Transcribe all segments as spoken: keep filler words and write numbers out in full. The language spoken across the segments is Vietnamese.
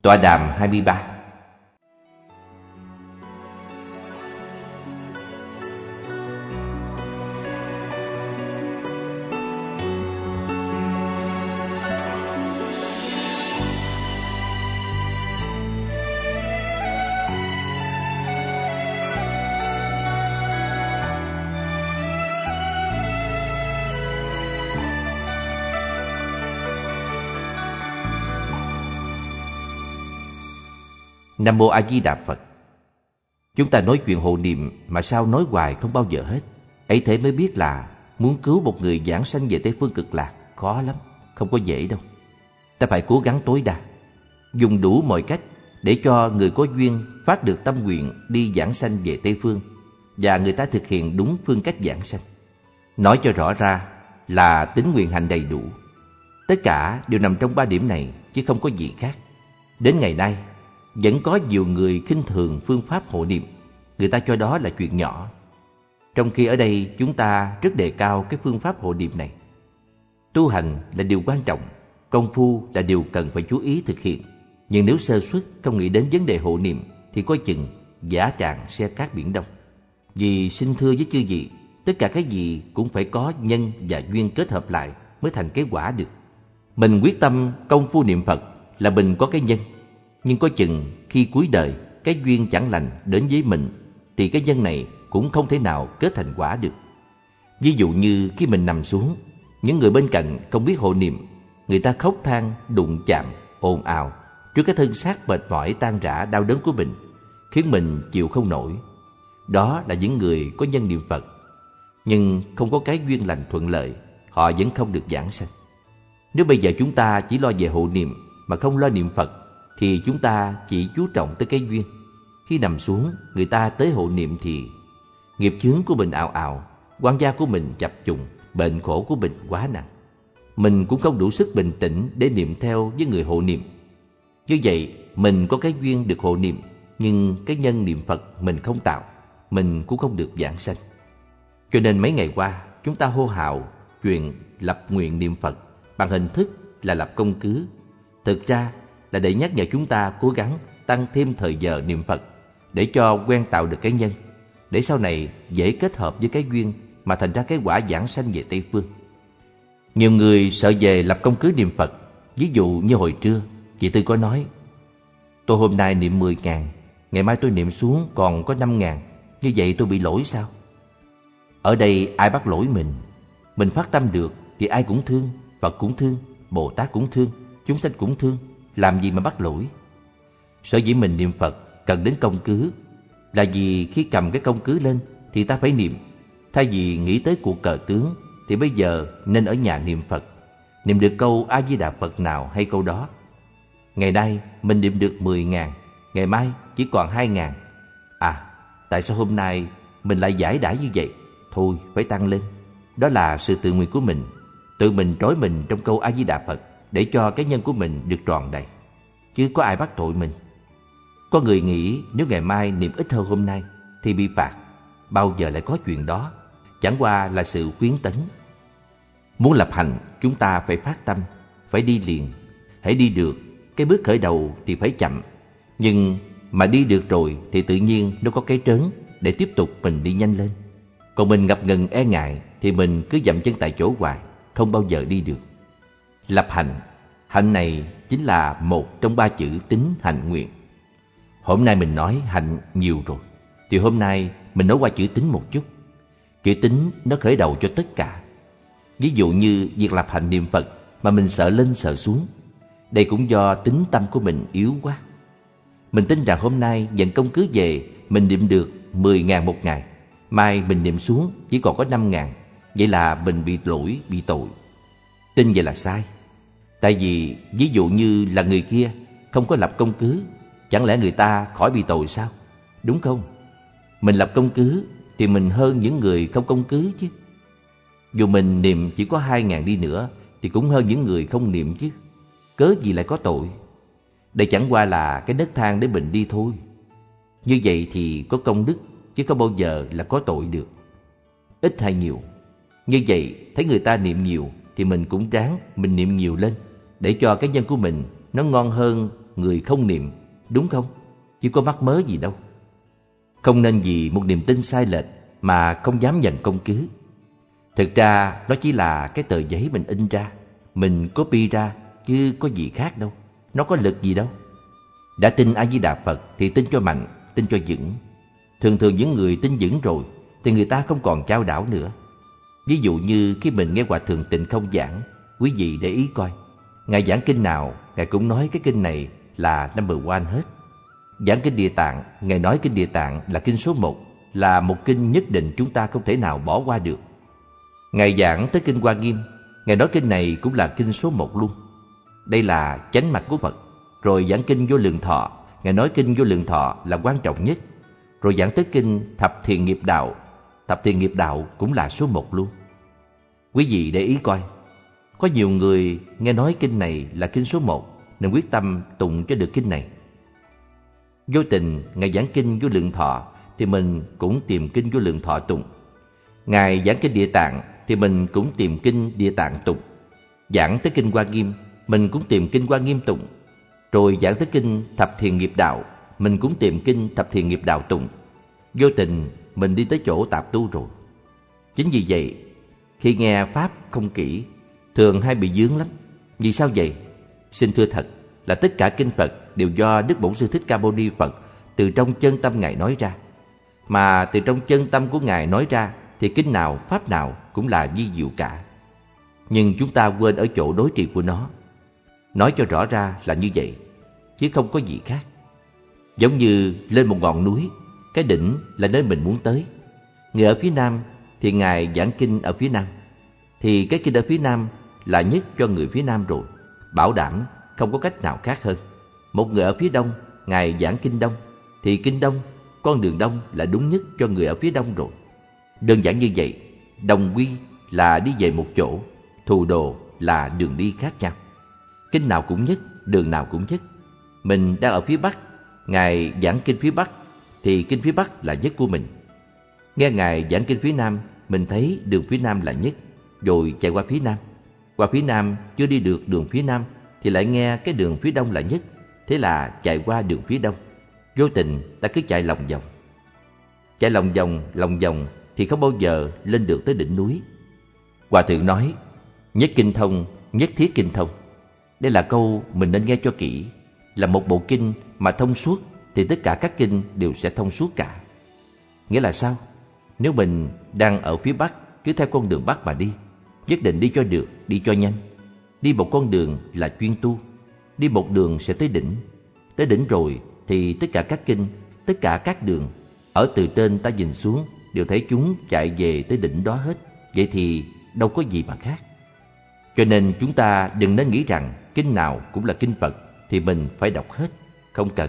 Tọa đàm hai mươi ba. Nam Mô A Di Đà Phật. Chúng ta nói chuyện hộ niệm mà sao nói hoài không bao giờ hết. Ấy thế mới biết là muốn cứu một người giảng sanh về Tây Phương Cực Lạc khó lắm, không có dễ đâu. Ta phải cố gắng tối đa, dùng đủ mọi cách để cho người có duyên phát được tâm nguyện đi giảng sanh về Tây Phương, và người ta thực hiện đúng phương cách giảng sanh. Nói cho rõ ra là tín nguyện hành đầy đủ. Tất cả đều nằm trong ba điểm này chứ không có gì khác. Đến ngày nay vẫn có nhiều người khinh thường phương pháp hộ niệm. Người ta cho đó là chuyện nhỏ, trong khi ở đây chúng ta rất đề cao cái phương pháp hộ niệm này. Tu hành là điều quan trọng, công phu là điều cần phải chú ý thực hiện. Nhưng nếu sơ suất không nghĩ đến vấn đề hộ niệm thì coi chừng giả tràng xe cát biển đông. Vì xin thưa với chư vị, tất cả cái gì cũng phải có nhân và duyên kết hợp lại mới thành cái quả được. Mình quyết tâm công phu niệm Phật là mình có cái nhân, nhưng có chừng khi cuối đời cái duyên chẳng lành đến với mình thì cái nhân này cũng không thể nào kết thành quả được. Ví dụ như khi mình nằm xuống, những người bên cạnh không biết hộ niệm, người ta khóc than, đụng chạm, ồn ào trước cái thân xác mệt mỏi tan rã đau đớn của mình, khiến mình chịu không nổi. Đó là những người có nhân niệm Phật, nhưng không có cái duyên lành thuận lợi, họ vẫn không được giảng sanh. Nếu bây giờ chúng ta chỉ lo về hộ niệm mà không lo niệm Phật thì chúng ta chỉ chú trọng tới cái duyên. Khi nằm xuống, người ta tới hộ niệm thì nghiệp chướng của mình ào ào, oan gia của mình chập trùng, bệnh khổ của mình quá nặng. Mình cũng không đủ sức bình tĩnh để niệm theo với người hộ niệm. Như vậy, mình có cái duyên được hộ niệm, nhưng cái nhân niệm Phật mình không tạo, mình cũng không được giảng sanh. Cho nên mấy ngày qua, chúng ta hô hào chuyện lập nguyện niệm Phật bằng hình thức là lập công cứ. Thực ra là để nhắc nhở chúng ta cố gắng tăng thêm thời giờ niệm Phật để cho quen tạo được cái nhân, để sau này dễ kết hợp với cái duyên mà thành ra cái quả giảng sanh về Tây Phương. Nhiều người sợ về lập công cứ niệm Phật. Ví dụ như hồi trưa, chị Tư có nói: tôi hôm nay niệm mười ngàn, ngày mai tôi niệm xuống còn có năm ngàn, như vậy tôi bị lỗi sao? Ở đây ai bắt lỗi mình? Mình phát tâm được thì ai cũng thương, Phật cũng thương, Bồ Tát cũng thương, chúng sanh cũng thương, làm gì mà bắt lỗi? Sở dĩ mình niệm Phật cần đến công cứ là vì khi cầm cái công cứ lên thì ta phải niệm. Thay vì nghĩ tới cuộc cờ tướng thì bây giờ nên ở nhà niệm Phật, niệm được câu A Di Đà Phật nào hay câu đó. Ngày nay mình niệm được mười ngàn, ngày mai chỉ còn hai ngàn. À, tại sao hôm nay mình lại giải đãi như vậy? Thôi phải tăng lên. Đó là sự tự nguyện của mình, tự mình trói mình trong câu A Di Đà Phật để cho cái nhân của mình được tròn đầy, chứ có ai bắt tội mình. Có người nghĩ nếu ngày mai niệm ít hơn hôm nay thì bị phạt. Bao giờ lại có chuyện đó? Chẳng qua là sự khuyến tấn. Muốn lập hành, chúng ta phải phát tâm, phải đi liền. Hãy đi được, cái bước khởi đầu thì phải chậm, nhưng mà đi được rồi thì tự nhiên nó có cái trớn để tiếp tục mình đi nhanh lên. Còn mình ngập ngừng e ngại thì mình cứ dậm chân tại chỗ hoài, không bao giờ đi được. Lập hành, hạnh này chính là một trong ba chữ tín hành nguyện. Hôm nay mình nói hạnh nhiều rồi, thì hôm nay mình nói qua chữ tín một chút. Chữ tín nó khởi đầu cho tất cả. Ví dụ như việc lập hành niệm Phật mà mình sợ lên sợ xuống, đây cũng do tín tâm của mình yếu quá. Mình tin rằng hôm nay nhận công cứ về mình niệm được mười ngàn một ngày, mai mình niệm xuống chỉ còn có năm ngàn, vậy là mình bị lỗi, bị tội. Tin vậy là sai. Tại vì ví dụ như là người kia không có lập công cứ, chẳng lẽ người ta khỏi bị tội sao? Đúng không? Mình lập công cứ thì mình hơn những người không công cứ chứ. Dù mình niệm chỉ có hai ngàn đi nữa thì cũng hơn những người không niệm chứ. Cớ gì lại có tội? Đây chẳng qua là cái nấc thang để mình đi thôi. Như vậy thì có công đức, chứ không bao giờ là có tội được. Ít hay nhiều. Như vậy thấy người ta niệm nhiều thì mình cũng ráng mình niệm nhiều lên, để cho cái nhân của mình nó ngon hơn người không niệm, đúng không? Chứ có mắc mớ gì đâu. Không nên vì một niềm tin sai lệch mà không dám nhận công cứ. Thực ra nó chỉ là cái tờ giấy mình in ra, mình copy ra, chứ có gì khác đâu. Nó có lực gì đâu. Đã tin A-di-đà Phật thì tin cho mạnh, tin cho vững. Thường thường những người tin vững rồi thì người ta không còn chao đảo nữa. Ví dụ như khi mình nghe Hòa Thượng Tịnh Không giảng, quý vị để ý coi, Ngài giảng kinh nào, Ngài cũng nói cái kinh này là number one hết. Giảng kinh Địa Tạng, Ngài nói kinh Địa Tạng là kinh số một, là một kinh nhất định chúng ta không thể nào bỏ qua được. Ngài giảng tới kinh Hoa Nghiêm, Ngài nói kinh này cũng là kinh số một luôn. Đây là chánh mạch của Phật. Rồi giảng kinh Vô Lượng Thọ, Ngài nói kinh Vô Lượng Thọ là quan trọng nhất. Rồi giảng tới kinh Thập Thiện Nghiệp Đạo, Thập Thiện Nghiệp Đạo cũng là số một luôn. Quý vị để ý coi, có nhiều người nghe nói kinh này là kinh số một nên quyết tâm tụng cho được kinh này. Vô tình Ngài giảng kinh Vô Lượng Thọ thì mình cũng tìm kinh Vô Lượng Thọ tụng. Ngài giảng kinh Địa Tạng thì mình cũng tìm kinh Địa Tạng tụng. Giảng tới kinh Hoa Nghiêm, mình cũng tìm kinh Hoa Nghiêm tụng. Rồi giảng tới kinh Thập Thiện Nghiệp Đạo, mình cũng tìm kinh Thập Thiện Nghiệp Đạo tụng. Vô tình mình đi tới chỗ tạp tu rồi. Chính vì vậy, khi nghe Pháp không kỹ, thường hay bị vướng lắm. Vì sao vậy? Xin thưa thật là tất cả kinh Phật đều do Đức Bổn Sư Thích Ca Mâu Ni Phật từ trong chân tâm Ngài nói ra. Mà từ trong chân tâm của Ngài nói ra thì kinh nào, Pháp nào cũng là vi diệu cả. Nhưng chúng ta quên ở chỗ đối trị của nó. Nói cho rõ ra là như vậy, chứ không có gì khác. Giống như lên một ngọn núi, cái đỉnh là nơi mình muốn tới. Người ở phía Nam thì Ngài giảng kinh ở phía Nam, thì cái kinh ở phía Nam là nhất cho người phía Nam rồi, bảo đảm không có cách nào khác hơn. Một người ở phía Đông, Ngài giảng kinh Đông, thì kinh Đông, con đường Đông là đúng nhất cho người ở phía Đông rồi. Đơn giản như vậy, đồng quy là đi về một chỗ, thù đồ là đường đi khác nhau. Kinh nào cũng nhất, đường nào cũng nhất. Mình đang ở phía Bắc, Ngài giảng kinh phía Bắc, thì kinh phía Bắc là nhất của mình. Nghe Ngài giảng kinh phía Nam, mình thấy đường phía Nam là nhất, rồi chạy qua phía Nam. Qua phía Nam chưa đi được đường phía Nam thì lại nghe cái đường phía Đông là nhất, thế là chạy qua đường phía Đông. Vô tình ta cứ chạy lòng vòng. Chạy lòng vòng, lòng vòng thì không bao giờ lên được tới đỉnh núi. Hòa Thượng nói, nhất kinh thông, nhất thiết kinh thông. Đây là câu mình nên nghe cho kỹ. Là một bộ kinh mà thông suốt thì tất cả các kinh đều sẽ thông suốt cả. Nghĩa là sao? Nếu mình đang ở phía Bắc, cứ theo con đường Bắc mà đi, nhất định đi cho được, đi cho nhanh. Đi một con đường là chuyên tu. Đi một đường sẽ tới đỉnh. Tới đỉnh rồi thì tất cả các kinh, tất cả các đường ở từ trên ta nhìn xuống đều thấy chúng chạy về tới đỉnh đó hết. Vậy thì đâu có gì mà khác. Cho nên chúng ta đừng nên nghĩ rằng kinh nào cũng là kinh Phật thì mình phải đọc hết. Không cần.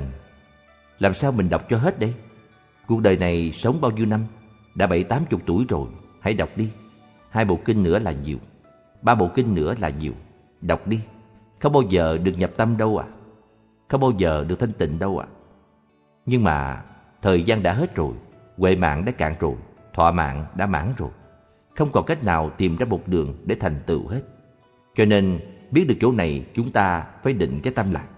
Làm sao mình đọc cho hết đây? Cuộc đời này sống bao nhiêu năm? Đã bảy tám chục tuổi rồi. Hãy đọc đi. Hai bộ kinh nữa là nhiều. Ba bộ kinh nữa là nhiều. Đọc đi. Không bao giờ được nhập tâm đâu à. Không bao giờ được thanh tịnh đâu à. Nhưng mà thời gian đã hết rồi. Huệ mạng đã cạn rồi. Thọ mạng đã mãn rồi. Không còn cách nào tìm ra một đường để thành tựu hết. Cho nên biết được chỗ này chúng ta phải định cái tâm lại.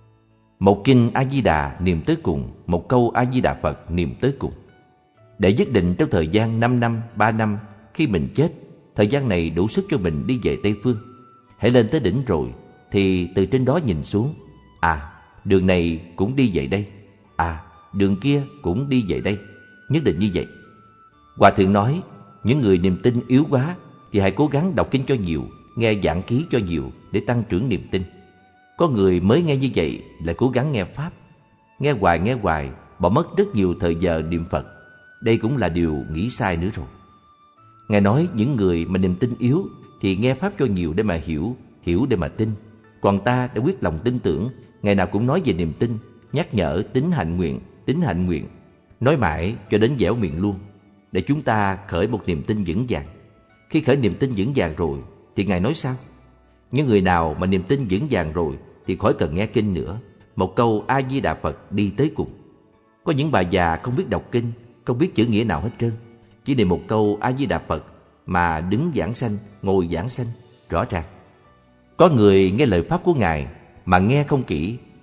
Một kinh A-di-đà niệm tới cùng, một câu A-di-đà Phật niệm tới cùng. Để nhất định trong thời gian năm năm, ba năm, khi mình chết, thời gian này đủ sức cho mình đi về Tây Phương. Hãy lên tới đỉnh rồi, thì từ trên đó nhìn xuống. À, đường này cũng đi về đây. À, đường kia cũng đi về đây. Nhất định như vậy. Hòa Thượng nói, những người niềm tin yếu quá thì hãy cố gắng đọc kinh cho nhiều, nghe giảng ký cho nhiều để tăng trưởng niềm tin. Có người mới nghe như vậy lại cố gắng nghe Pháp. Nghe hoài nghe hoài, bỏ mất rất nhiều thời giờ niệm Phật. Đây cũng là điều nghĩ sai nữa rồi. Ngài nói những người mà niềm tin yếu thì nghe Pháp cho nhiều để mà hiểu, hiểu để mà tin. Còn ta đã quyết lòng tin tưởng, ngày nào cũng nói về niềm tin, nhắc nhở tín hạnh nguyện, tín hạnh nguyện. Nói mãi cho đến dẻo miệng luôn, để chúng ta khởi một niềm tin vững vàng. Khi khởi niềm tin vững vàng rồi thì Ngài nói sao? Những người nào mà niềm tin vững vàng rồi thì khỏi cần nghe kinh nữa. Một câu A-di-đà Phật đi tới cùng. Có những bà già không biết đọc kinh, không biết chữ nghĩa nào hết trơn, chỉ niệm một câu A-di-đà Phật mà đứng giảng sanh, ngồi giảng sanh rõ ràng. Có người nghe lời Pháp của Ngài mà nghe không kỹ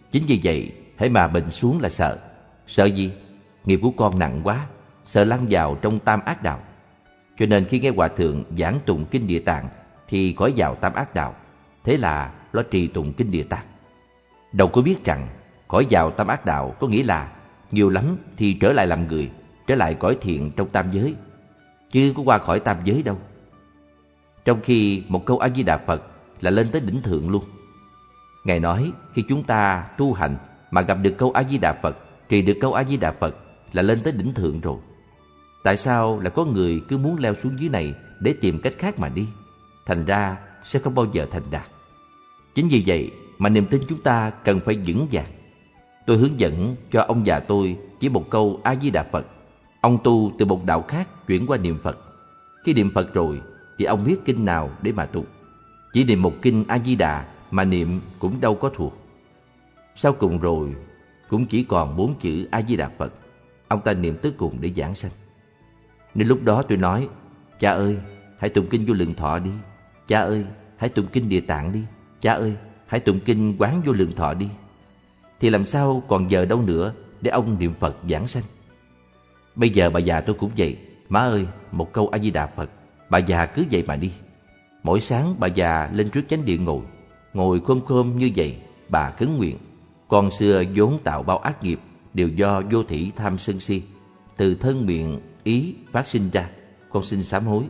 Chính vì vậy, hễ mà bệnh xuống là sợ. Sợ gì? Nghiệp của con nặng quá, sợ lăn vào trong tam ác đạo. Cho nên khi nghe Hòa Thượng giảng tụng Kinh Địa Tạng thì khỏi vào tam ác đạo. Thế là lo trì tụng Kinh Địa Tạng. Đâu có biết rằng khỏi vào tam ác đạo có nghĩa là nhiều lắm thì trở lại làm người, trở lại cõi thiện trong tam giới, chứ có qua khỏi tam giới đâu. Trong khi một câu A Di Đà Phật là lên tới đỉnh thượng luôn. Ngài nói khi chúng ta tu hành mà gặp được câu A Di Đà Phật, trì được câu A Di Đà Phật là lên tới đỉnh thượng rồi. Tại sao là có người cứ muốn leo xuống dưới này để tìm cách khác mà đi, thành ra sẽ không bao giờ thành đạt. Chính vì vậy mà niềm tin chúng ta cần phải vững vàng. Tôi hướng dẫn cho ông già tôi chỉ một câu A Di Đà Phật. Ông tu từ một đạo khác chuyển qua niệm Phật. Khi niệm Phật rồi thì ông biết kinh nào để mà tụng. Chỉ niệm một kinh A Di Đà mà niệm cũng đâu có thuộc. Sau cùng rồi cũng chỉ còn bốn chữ A Di Đà Phật. Ông ta niệm tới cùng để giảng sanh. Nên lúc đó tôi nói: cha ơi, hãy tụng kinh Vô Lượng Thọ đi. Cha ơi, hãy tụng kinh Địa Tạng đi. Cha ơi, hãy tụng kinh Quán Vô Lượng Thọ đi. Thì làm sao còn giờ đâu nữa để ông niệm Phật giảng sanh. Bây giờ bà già tôi cũng vậy. Má ơi, một câu A Di Đà Phật. Bà già cứ vậy mà đi. Mỗi sáng bà già lên trước chánh điện ngồi, ngồi khom khom như vậy. Bà khấn nguyện: con xưa vốn tạo bao ác nghiệp, đều do vô thỉ tham sân si, từ thân miệng ý phát sinh ra, con xin sám hối.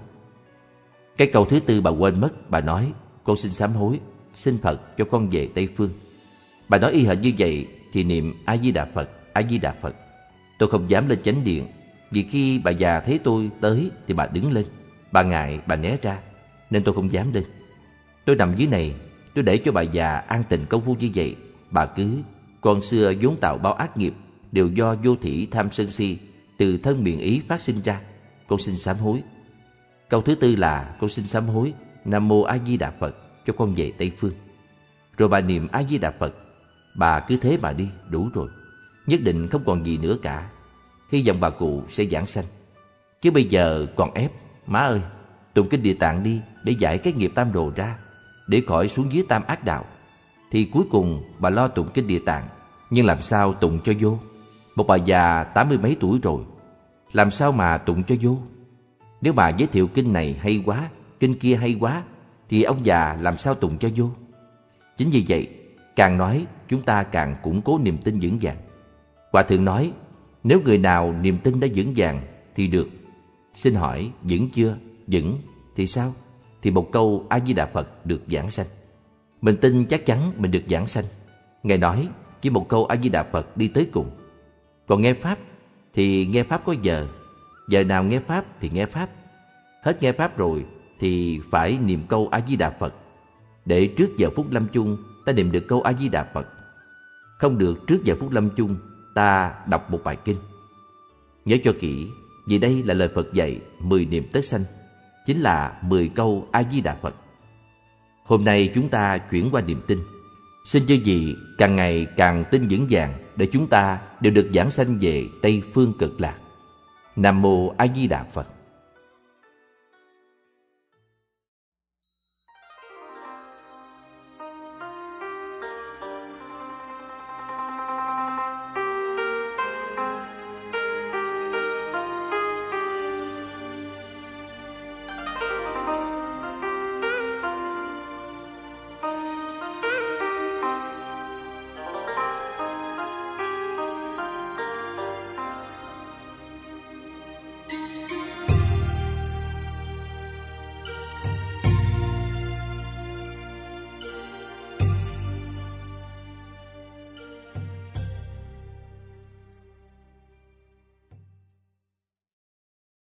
Cái câu thứ tư bà quên mất. Bà nói: con xin sám hối, xin Phật cho con về Tây Phương. Bà nói y hệt như vậy thì niệm A Di Đà Phật, A Di Đà Phật. Tôi không dám lên chánh điện, vì khi bà già thấy tôi tới thì bà đứng lên. Bà ngại, bà né ra, nên tôi không dám lên. Tôi nằm dưới này, tôi để cho bà già an tình công phu như vậy. Bà cứ: con xưa vốn tạo bao ác nghiệp, đều do vô thỉ tham sân si, từ thân miệng ý phát sinh ra, con xin sám hối. Câu thứ tư là: con xin sám hối, Nam Mô A Di Đà Phật, cho con về Tây Phương. Rồi bà niệm A Di Đà Phật. Bà cứ thế mà đi, đủ rồi. Nhất định không còn gì nữa cả. Hy vọng bà cụ sẽ giảng sanh. Chứ bây giờ còn ép: má ơi, tụng kinh Địa Tạng đi để giải cái nghiệp tam đồ ra, để khỏi xuống dưới tam ác đạo. Thì cuối cùng bà lo tụng kinh Địa Tạng, nhưng làm sao tụng cho vô? Một bà già tám mươi mấy tuổi rồi, làm sao mà tụng cho vô? Nếu bà giới thiệu kinh này hay quá, kinh kia hay quá, thì ông già làm sao tụng cho vô? Chính vì vậy, càng nói chúng ta càng củng cố niềm tin vững vàng. Hòa Thượng nói: nếu người nào niềm tin đã vững vàng thì được. Xin hỏi vững chưa? Vững thì sao? Thì một câu A Di Đà Phật được giảng sanh. Mình tin chắc chắn mình được giảng sanh. Ngài nói chỉ một câu A Di Đà Phật đi tới cùng. Còn nghe pháp thì nghe pháp có giờ. Giờ nào nghe pháp thì nghe pháp. Hết nghe pháp rồi thì phải niệm câu A Di Đà Phật, để trước giờ phút lâm chung ta niệm được câu A Di Đà Phật. Không được trước giờ phút lâm chung ta đọc một bài kinh. Nhớ cho kỹ, vì đây là lời Phật dạy mười niệm tất sanh, chính là mười câu A Di Đà Phật. Hôm nay chúng ta chuyển qua niềm tin. Xin chư vị càng ngày càng tin vững vàng, để chúng ta đều được giảng sanh về Tây Phương Cực Lạc. Nam Mô A Di Đà Phật.